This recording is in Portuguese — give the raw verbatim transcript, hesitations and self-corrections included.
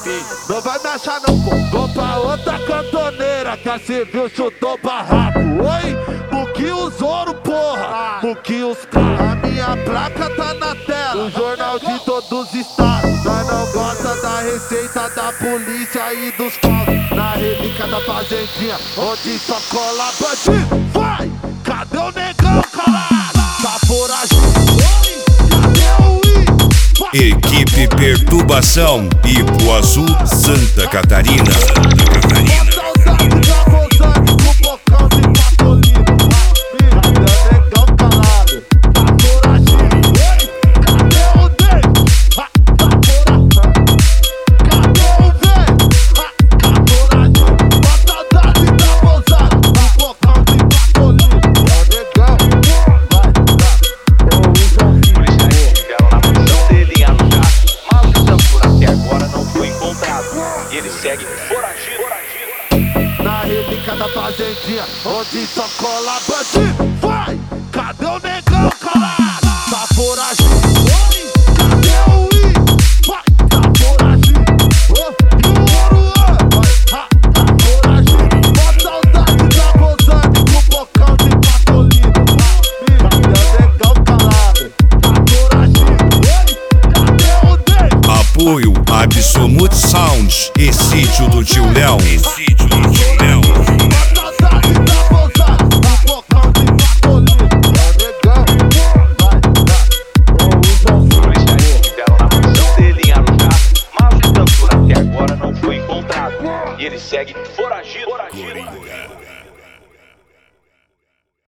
Enfim, Não vai me achar não, pô. Vou pra outra cantoneira que a civil chutou barraco. Oi, o que os ouro, porra? O que os caras? A minha placa tá na tela, o jornal de todos os estados. Nós não gosta da receita da polícia e dos paus. Na relíquia da fazendinha, onde só cola bandido. Vai! Cadê o negão, calado? Tá foragido. Cadê o I? Equipe Perturbação, Ipo Azul, Santa Catarina. Santa Catarina. Saudade da Rosane com bocão de patolino. Cadê o negão calado? Tá foragido. Cadê o Dei? Tá foragido. Cadê o Vem? Tá foragido. Saudade da Rosane com bocão de patolino. É o negão. Vai, tá. Ô, policiais estiveram na mansão dele em Arujá, mas o Sanfura até agora não foi encontrado. E ele segue foragido. foragido. na relíquia da fazendinha, onde só cola bandido. Vai! Cadê o negão calado? Tá foragido. Cadê o I? Vai! Tá foragido. Oh, e o ouro, oh, vai! Ha, tá foragido. Mó saudade da Rosane com bocão de patolino. Cadê o negão calado? Tá foragido. Cadê o Dei? Apoio Absolute Sound e Sítio do Tio Léo.